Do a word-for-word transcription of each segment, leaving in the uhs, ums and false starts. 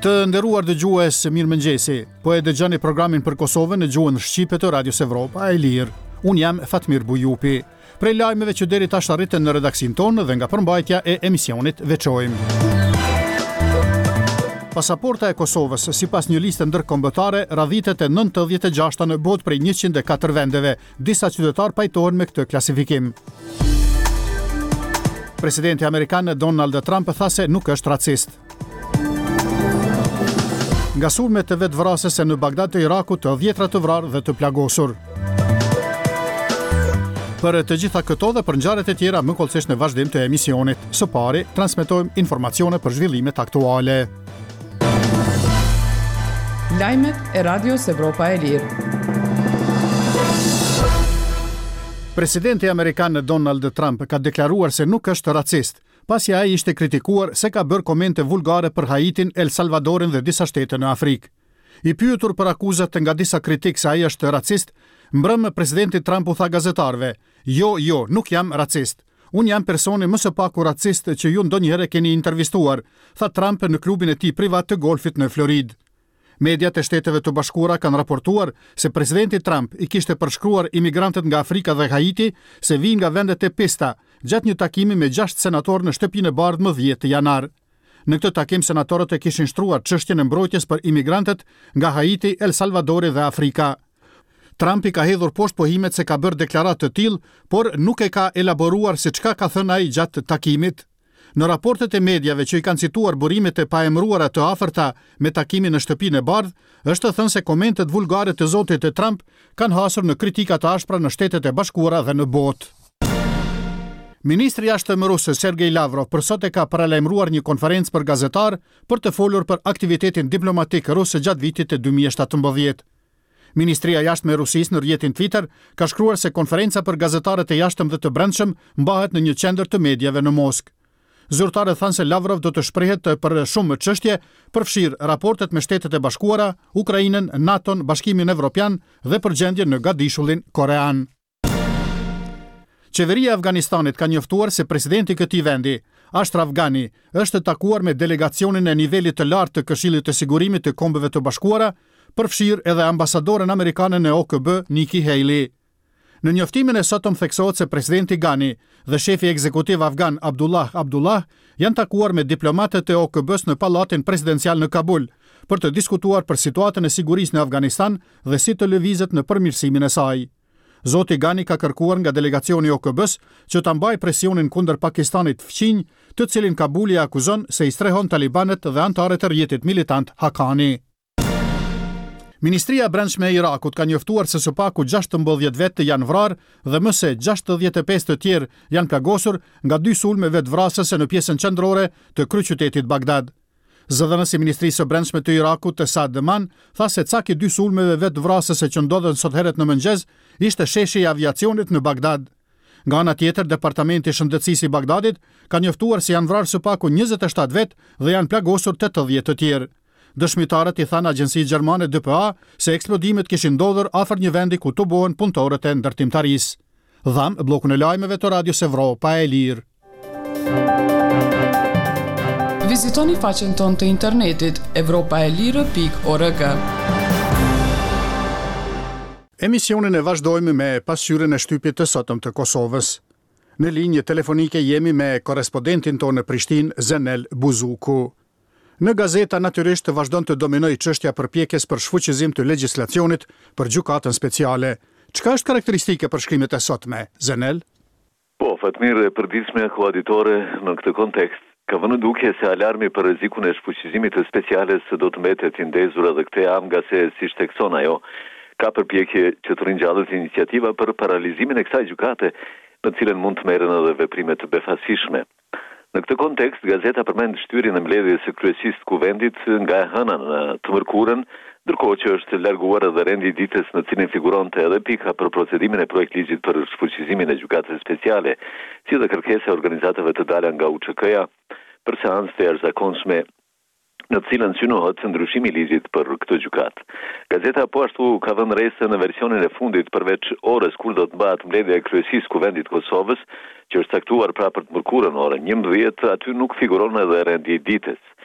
Të nderuar dëgjues, mirëmëngjesi. Po e dëgjoni programin për Kosovën në gjuhën shqipe të Radios Evropa e Lirë. Unë jam Fatmir Bujupi. Prej lajmeve që deri tash arritën në redaksin tonë dhe nga përmbajtja e emisionit veçojmë. Pasaporta e Kosovës, sipas një liste ndërkombëtare, radhitet e nëntëdhjetë e gjashta në botë prej njëqind e katër vendeve. Disa qytetar pajtohen me këtë klasifikim. Presidenti amerikan Donald Trump tha se nuk është racist. Nga sulmet të vetvrasëse në Bagdad të Irakut, të dhjetra të vrarë dhe të plagosur. Për të gjitha këto dhe për ngjarjet e tjera më kollësisht në vazhdim të emisionit. Së pari, transmetojmë informacione për zhvillimet aktuale. Lajmet e Radios Evropa e Lirë. Presidenti amerikan Donald Trump ka deklaruar se nuk është racist, pasi ai ishte kritikuar se ka bërë komente vulgare për Haitin, El Salvadorin dhe disa shtete në Afrikë. I pyetur për akuzat nga disa kritik se ai është racist, mbrëmë presidenti Trump u tha gazetarëve: "Jo, jo, nuk jam racist. Unë jam personi më së paku racist që ju ndonjëherë keni intervistuar", tha Trump në klubin e tij privat të golfit në Floridë. Mediat e Shteteve të Bashkuara kanë raportuar se presidenti Trump i kishte përshkruar imigrantët nga Afrika dhe Haiti se vijnë nga vendet e pista, gjatë një takimi me gjashtë senatorë në Shtëpinë e Bardhë më dhjetë janar. Në këtë takim senatorët e kishin shtruar çështjen e mbrojtjes për imigrantët nga Haiti, El Salvadori dhe Afrika. Trump i ka hedhur poshtë pohimet se ka bërë deklaratë të tillë, por nuk e ka elaboruar se çka ka thënë ai gjatë takimit. Në raportet e mediave që i kanë cituar burimet e paemëruara të afërta me takimin në Shtëpinë e Bardhë, është thënë se komentet vulgare të zotit të Trump kanë hasur në kritika të ashpra në Shtetet e Bashkuara dhe në botë. Ministri i Jashtëm rus Sergej Lavrov për sot e ka paralajmëruar një konferencë për gazetar për të folur për aktivitetin diplomatik rus gjatë vitit të dy mijë e shtatëmbëdhjetë. Ministria e Jashtme e Rusisë në rrjetin Twitter ka shkruar se konferenca për gazetarët e jashtëm dhe të brendshëm mbahet në një qendër të mediave në Moskë. Zyrtarët thanë se Lavrov do të shprehet për shumë çështje, përfshirë raportet me Shtetet e Bashkuara, Ukrainën, NATO-n, Bashkimin Evropian dhe përgjendjen në Gadishullin korean. Qeveria e Afganistanit ka njoftuar se presidenti i këtij vendi, Ashraf Ghani, është takuar me delegacionin e nivelit të lartë të Këshillit të Sigurimit të Kombeve të Bashkuara, përfshirë edhe ambasadoren amerikane në O K B, Nikki Haley. Në njoftimin e sotëm theksohet se presidenti Ghani dhe shefi ekzekutiv afgan Abdullah Abdullah janë takuar me diplomatët e O K B-s në pallatin presidencial në Kabul për të diskutuar për situatën e sigurisë në Afganistan dhe si të lëvizet në përmirësimin e saj. Zoti Ghani ka kërkuar nga delegacioni i O K B-s që ta mbajë presionin kundër Pakistanit fqinj, të cilin Kabuli akuzon se i strehon talibanët dhe anëtarët e rrjetit militant Haqqani. Ministria e Brendshme e Irakut ka njoftuar se së paku gjashtëmbëdhjetë vetë janë vrarë dhe më se gjashtëdhjetë e pesë të tjerë janë plagosur nga dy sulme vetvrasëse në pjesën qendrore të kryeqytetit Bagdad. Zëdhënësi i Ministrisë së Brendshme të Irakut, Saad Deman, tha se caki dy sulmeve vetvrasëse që ndodhen sot herët në mëngjes ishte sheshi i aviacionit në Bagdad. Nga ana tjetër, Departamenti i Shëndetësisë i Bagdadit ka njoftuar se janë vrarë së paku njëzet e shtatë vetë dhe janë plagosur tetëdhjetë të tjerë. Dëshmitarët i thanë agjencisë gjermane D P A se eksplodimet kishin ndodhur afër një vendi ku tubohen punëtorët e ndërtimtarisë. Dham bllokun e lajmeve të Radios Evropa e Lirë. Vizitoni faqen tonë të internetit evropaelire pikë org. Emisionin e vazhdojmë me pasqyrën e shtypit të sotëm të Kosovës. Në linjë telefonike jemi me korrespondentin tonë në Prishtinë, Zenel Buzuku. Në gazeta natyrisht të vazhdon të dominoj çështja përpjekjes për shfuqizim të legjislacionit për gjykatën speciale. Çka është karakteristike për shkrimet e sotme, Zenel? Po, Fatmir, e përditshme kuaditore në këtë kontekst ka vënë duke se alarmi për rrezikun e shfuqizimit të speciales do të mbetet i ndezur edhe këtë javë, nga se siç thekson ajo, ka përpjekje që të ringjallet iniciativa për paralizimin e kësaj gjykate, në cilën mund të merren edhe veprime të befasishme. Në këtë kontekst, gazeta përmend shtyrjen e mbledhjes së kryesisë të kuvendit nga e hëna në të mërkurën, ndërkohë që është larguar edhe rendi i ditës në cilin figuronte edhe pika për procedimin e projektligjit për shfuqizimin e gjykatës speciale, si dhe kërkesa e organizatave të dala nga U Ç K-ja për seancë të jashtëzakonshme në cilën synohet ndryshimi i ligjit për këtë gjykatë. Gazeta po ashtu ka vënë re se në versionin e fundit, përveç orës kur do të mbahet mbledhja e kryesisë së Kuvendit të Kosovës, që është caktuar pra për të mërkurën orën njëmbëdhjetë, aty nuk figuron edhe rendi i ditës.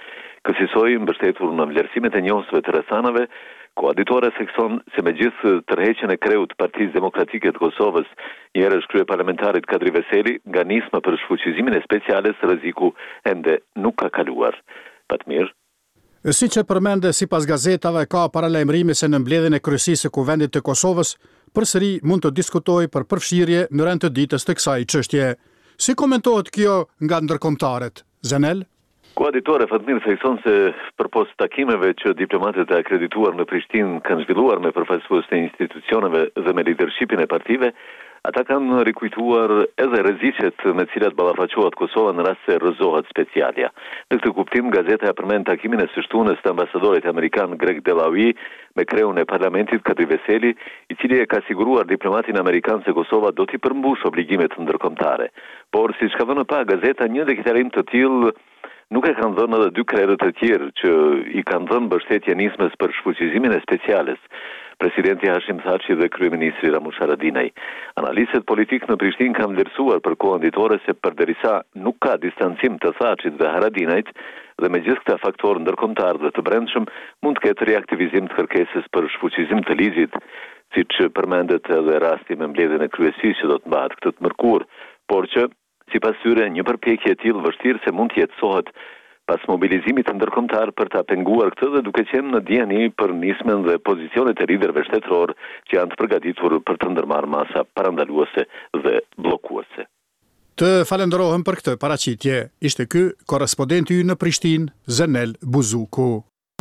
Kësaj mbështetur në vlerësimet e njohësve të rrethanave, koaditore thekson se megjithë tërheqjen e kreut të Partisë Demokratike të Kosovës, njerësh kryeparlamentarit Kadri Veseli, nga nisma për shfuqizimin e speciales rreziku ende nuk ka kaluar. Patmir. Si që përmende sipas gazetave, ka paralajmërime se në mbledhjen e kryesisë së Kuvendit të Kosovës, përsëri mund të diskutojë për përfshirje në rend të ditës të kësaj çështje. Si komentohet kjo nga ndërkombëtarët? Zenel? Koaditore Fatmir thekson se përpos takimeve që diplomatët e akredituar në Prishtinë kanë zhvilluar me përfaqësues të institucioneve dhe me lidershipin e partive, ata kanë rikujtuar edhe rreziqet me të cilat ballafaqohet Kosova në rast se rrëzohet specialja. Në këtë kuptim, gazeta e përmend takimin e së shtunës të ambasadorit amerikan Greg Delawi me kreun e parlamentit Kadri Veseli, i cili e ka siguruar diplomatin amerikan se Kosova do t'i përmbush obligimet ndërkombëtare. Por siç ka vënë pa gazeta, një deklaratim të tillë nuk e kanë dhënë edhe dy krerët e tjerë që i kanë dhënë mbështetje nismës për shfuqizimin e speciales, presidenti Hashim Thaçi dhe kryeministri Ramush Haradinaj. Analistët politik në Prishtinë kanë vlerësuar për kohën ditore se përderisa nuk ka distancim të Thaçit dhe Haradinajt dhe me gjithë këta faktorë ndërkombëtar dhe të brendshëm, mund të ketë reaktivizim të kërkesës për shfuqizim të ligjit, siç përmendet edhe rasti me mbledhjen e kryesisë që do të mbahet këtë të mërkurë, por që sipas tyre, një përpjekje e tillë vështirë se mund të jetësohet pas mobilizimit ndërkombëtar për ta penguar këtë dhe duke qenë në dieni për nismën dhe pozicionet e liderëve shtetëror që janë të përgatitur për të ndërmarrë masa parandaluese dhe bllokuese. Të falenderohem për këtë paraqitje. Ishte ky korrespondenti ynë në Prishtinë, Zenel Buzuku.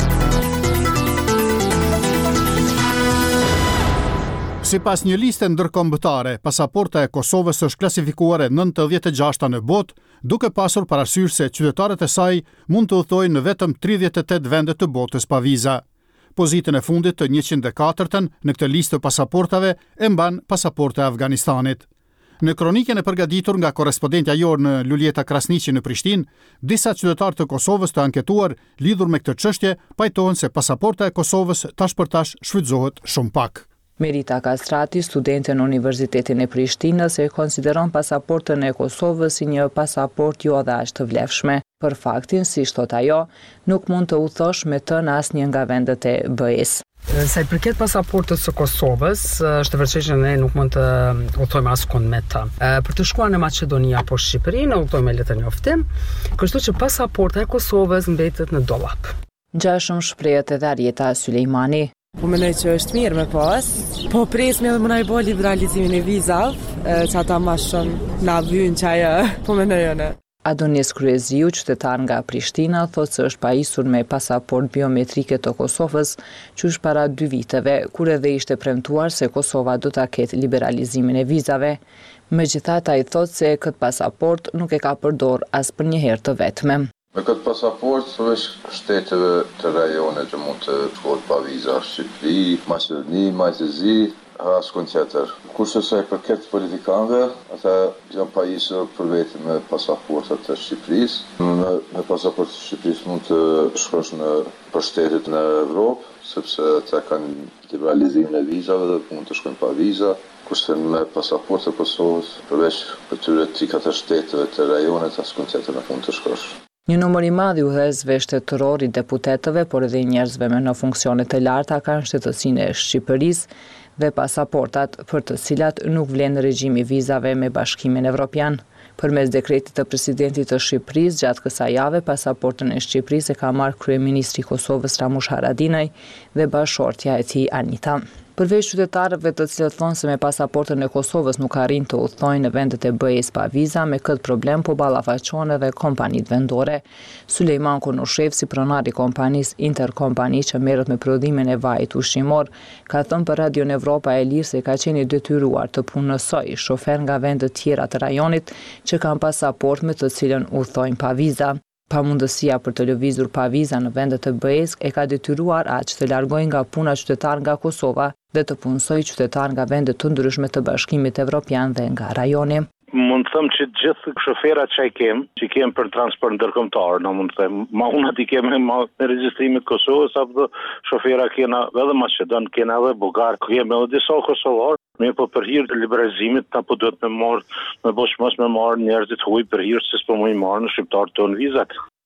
Si pas një liste ndërkombëtare, pasaporta e Kosovës është klasifikuar e nëntëdhjetë e gjashta në botë, duke pasur parasysh se qytetarët e saj mund të udhtojnë në vetëm tridhjetë e tetë vende të botës pa viza. Pozitën e fundit të njëqind e katërtën në këtë listë të pasaportave e mban pasaporta e Afganistanit. Në kronikën e përgatitur nga korrespondentja jonë në Luljeta Krasniqi në Prishtinë, disa qytetarë të Kosovës të anketuar lidhur me këtë çështje pajtohen se pasaporta e Kosovës tash për tash shfrytëzohet shumë pak. Merita Kastrati, studente në Universitetin e Prishtinës, e konsideron pasaportën e Kosovës si një pasaport jo dhe aq të vlefshme. Për faktin, si thot ajo, nuk mund të udhëtosh me të në asnjë nga vendet e B E-s. Sa i përket pasaportës së Kosovës, është e vërtetë që ne nuk mund të udhtojmë askund me të. Për të shkuar në Maqedoni apo Shqipëri, ne udhtojmë me letër njoftim, kështu që pasaporta e Kosovës mbetet në dollap. Gjashëm shprehet edhe Arjeta Sulejmani. Po mendoj që është mirë me pas, po presme edhe më na i bo liberalizimin e vizave, që ata ma shumë na vynë që ajo, po mendoj jone. Adonis Kryeziu, qytetar nga Prishtina, thotë se është pajisur me pasaport biometrike të Kosovës, që është para dy viteve, kur edhe ishte premtuar se Kosova do ta ketë liberalizimin e vizave. Megjithatë, ai thotë se këtë pasaport nuk e ka përdor as për një herë të vetme. Me këtë pasaport, përveç shteteve të rajonet që mund të shkohet pa viza, Shqipëri, Maqedoni, Maltezi, askund tjetër. Kurse sa i përket politikanëve, ata janë pajisur për vete me pasaportat të Shqipërisë. Me, me pasaportat të Shqipërisë mund të shkosh në për shtetet në Evropë, sepse ata kanë liberalizimin e vizave dhe mund të shkojnë pa viza. Kurse me pasaportat e Kosovës, përveç këtyre tri katër shteteve të rajonet, askund tjetër nuk mund të shkosh. Një numër i madh i udhëheqësve shtetëror i deputetëve, por edhe njerëzve me në funksione të larta kanë shtetësinë e Shqipërisë dhe pasaportat për të cilat nuk vlen regjimi vizave me Bashkimin Evropian. Përmes dekretit të presidentit të Shqipërisë gjatë kësaj jave, pasaportën e Shqipërisë e ka marrë kryeministri i Kosovës Ramush Haradinaj dhe bashortja e tij Anita. Përveç qytetarëve të cilët thonë se me pasaportën e Kosovës nuk arrin të udhtojnë në vendet e B E-s pa viza, me këtë problem po ballafaqohen edhe kompanitë vendore. Sulejman Konushev, si pronar i kompanisë Interkompani që merret me prodhimin e vajit ushqimor, ka thënë për Radion Evropa e Lirë se ka qenë i detyruar të punësoj shofer nga vende të tjera të rajonit që kanë pasaport me të cilën udhtojnë pa viza. Pamundësia për të lëvizur pa viza në vendet të B E-s e ka detyruar aq të largojnë nga puna qytetar nga Kosova dhe të punësoj qytetar nga vende të ndryshme të Bashkimit Evropian dhe nga rajoni. Mund të them që gjithë shoferat që i kem, që i kem për transport ndërkombëtar, në mund të them, ma unat i kem me regjistrimit Kosovës, apo shofera kena edhe Maqedon, kena edhe Bugar, kemi edhe disa kosovar. Me po për hir të liberalizimit, ta po duhet me marrë, me bosh mos me marrë njerëzit huaj për hir se s'po mund i marrë në shqiptar tonë vizat.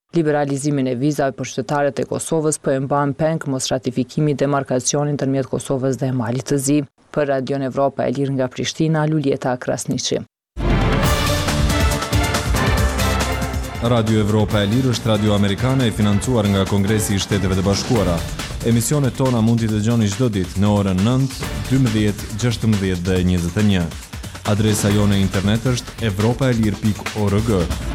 Liberalizimin e vizave për qytetarët e Kosovës po e mban peng mos ratifikimi i demarkacionit ndërmjet Kosovës dhe Malit të Zi. Për Radion Evropa e Lirë nga Prishtina, Luljeta Krasniqi. Radio Evropa e Lirë është radio amerikane e financuar nga Kongresi i Shteteve të Bashkuara. Emisionet tona mund t'i dëgjoni çdo ditë në orën nëntë, dymbëdhjetë, gjashtëmbëdhjetë dhe njëzet e një. Adresa jone e internet është evropaelir pikë org.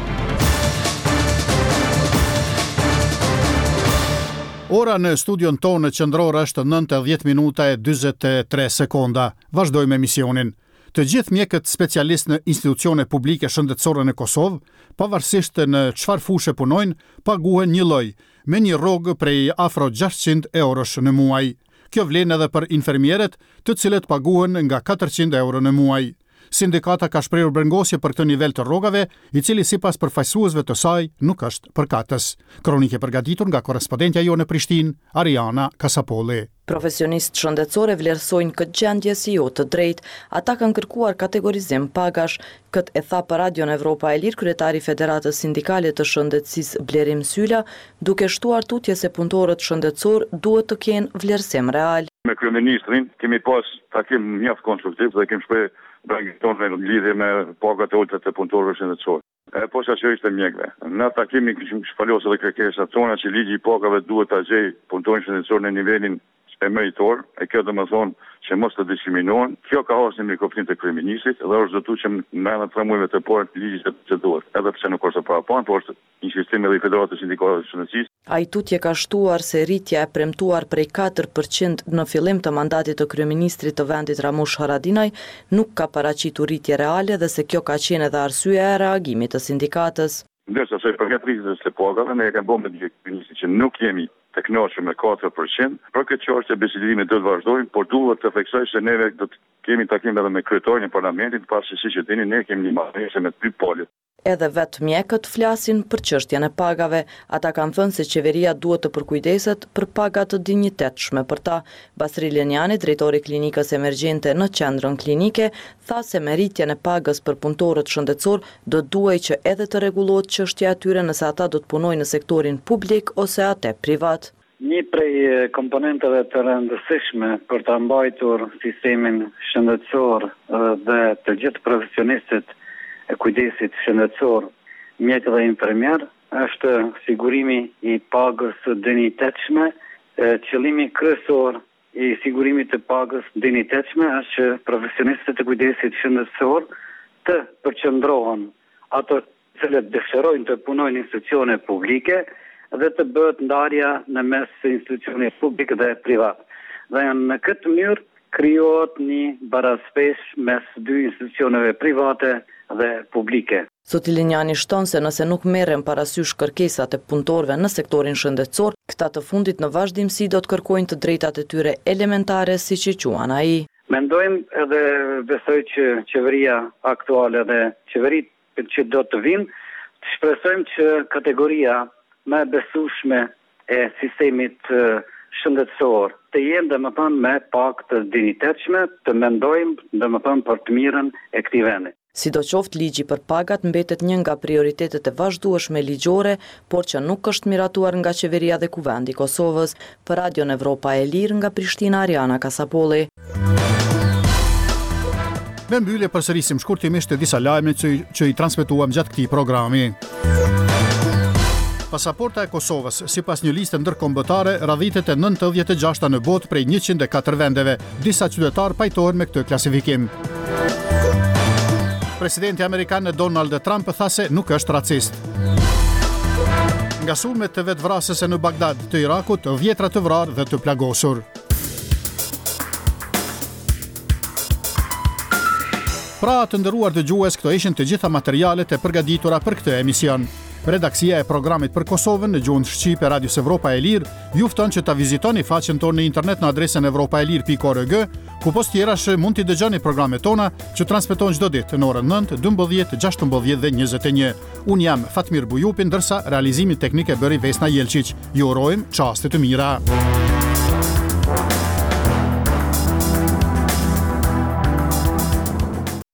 Ora në studion tonë qendror është nëntë e dhjetë minuta e dyzet e tre sekonda. Vazhdojmë emisionin. Të gjithë mjekët specialistë në institucione publike shëndetësore në Kosovë, pavarësisht në çfarë fushë punojnë, paguhen një lloj, me një rrogë prej afro gjashtëqind eurosh në muaj. Kjo vlen edhe për infermierët, të cilët paguhen nga katërqind euro në muaj. Sindikata ka shprehur brengosje për këtë nivel të rrogave, i cili sipas përfaqësuesve të saj nuk është përkatës. Kronike përgatitur nga korrespondentja jo në Prishtinë, Ariana Kasapolli. Profesionistë shëndetësore vlerësojnë këtë gjendje si jo të drejtë. Ata kanë kërkuar kategorizim pagash. Këtë e tha për Radion Evropa e Lirë kryetari i Federatës Sindikale të Shëndetësisë Blerim Syla, duke shtuar tutje se punëtorët shëndetësor duhet të kenë vlerësim real. Me kryeministrin kemi pas takim mjaft konstruktiv dhe kemi shpreh brengëtorën në lidhje me pagat e ulta të punëtorëve shëndetësor. E posa që ishte mjekve. Në takimi kishim shpalosur edhe kërkesa tona që ligji i pagave duhet ta gjejë punëtorin shëndetësor në nivelin e meritor, e kjo dhe më thonë që mos të diskriminohen. Kjo ka hasë një mikrofonin të kryeministrit dhe është zëtu që me në tre muajve të parë të ligjit të proceduar. Edhe pse nuk është para pan, por është insistimi edhe i Federatës Sindikale të Shëndetësisë. Ai tutje ka shtuar se rritja e premtuar prej katër përqind në fillim të mandatit të kryeministrit të vendit Ramush Haradinaj nuk ka paraqitur rritje reale dhe se kjo ka qenë edhe arsyeja e reagimit të sindikatës. Ndërsa se përket rritjes së pagave, ne e kemi bënë me kryeministrin që nuk jemi të kënaqur me katër përqind. Për këtë çështje bisedimi do të vazhdojmë, por duhet të theksoj se ne do të kemi takim edhe me kryetarin e parlamentit, pasi siç e dini ne kemi një marrëdhënie me dy palët. Edhe vetë mjekët flasin për çështjen e pagave. Ata kanë thënë se qeveria duhet të përkujdeset për paga të dinjitetshme për ta. Basri Lenjani, drejtori i klinikës emergjente në qendrën klinike, tha se me rritjen e pagës për punëtorët shëndetësor do duhej që edhe të rregullohet çështja e tyre nëse ata do të punojnë në sektorin publik ose atë privat. Një prej komponenteve të rëndësishme për ta mbajtur sistemin shëndetësor dhe të gjithë profesionistët e kujdesit shëndetësor, mjekë dhe infermier, është sigurimi i pagës dinjitetshme. Qëllimi kryesor i sigurimit të pagës dinjitetshme është që profesionistët e kujdesit shëndetësor të përqendrohen ato që dëshirojnë të punojnë në institucione publike dhe të bëhet ndarja në mes institucioneve publike dhe privat. Dhe në këtë mënyrë krijohet një baraspesë mes dy institucioneve private dhe publike. Zoti Linjani shton se nëse nuk merren parasysh kërkesat e punëtorëve në sektorin shëndetësor, këta të fundit në vazhdimsi do të kërkojnë të drejtat e tyre elementare siç i quan ai. Mendojmë edhe besoj që qeveria aktuale dhe qeveritë që do të vinë, të shpresojmë që kategoria më e besueshme e sistemit shëndetësor të jenë dhe më thënë me pak të dinjitetshme, të mendojmë dhe më thënë për të mirën e këtij vendi. Sidoqoftë ligji për pagat mbetet një nga prioritetet e vazhdueshme ligjore, por që nuk është miratuar nga qeveria dhe kuvendi i Kosovës. Për Radion Evropa e Lirë nga Prishtina, Ariana Kasapolli. Me mbyllje përsërisim shkurtimisht të disa lajme që, që i transmetuam gjatë këtij programi. Pasaporta e Kosovës, sipas një liste ndërkombëtare, radhitet e nëntëdhjetë e gjashta në botë prej njëqind e katër vendeve. Disa qytetarë pajtohen me këtë klasifikim. Presidenti amerikan Donald Trump tha se nuk është racist. Nga sulmet të vetvrasëse në Bagdad të Irakut, dhjetra të vrarë dhe të plagosur. Pra të nderuar dëgjues, këto ishin të gjitha materialet e përgatitura për këtë emision. Redaksia e programit për Kosovën në gjuhën shqipe Radios Evropa e Lirë ju fton që ta vizitoni faqen tonë në internet në adresën evropaelir pikë org, ku post tjerash mund t'i dëgjoni programet tona që transmeton çdo ditë në orën nëntë, dymbëdhjetë, gjashtëmbëdhjetë dhe njëzet e një. Unë jam Fatmir Bujupi, ndërsa realizimin teknik e bëri Vesna Jelqiç. Ju urojmë çaste të mira.